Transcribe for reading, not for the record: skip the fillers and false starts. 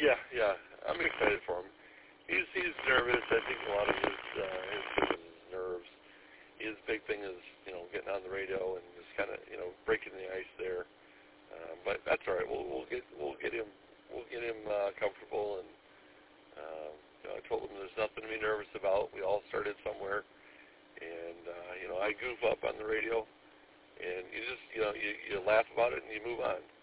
Yeah. I'm excited for him. He's nervous. I think a lot of his nerves. His big thing is, getting on the radio and just kind of, breaking the ice there. But that's all right. We'll get him comfortable, and I told him there's nothing to be nervous about. We all started somewhere, and I goof up on the radio, and you just you laugh about it and you move on.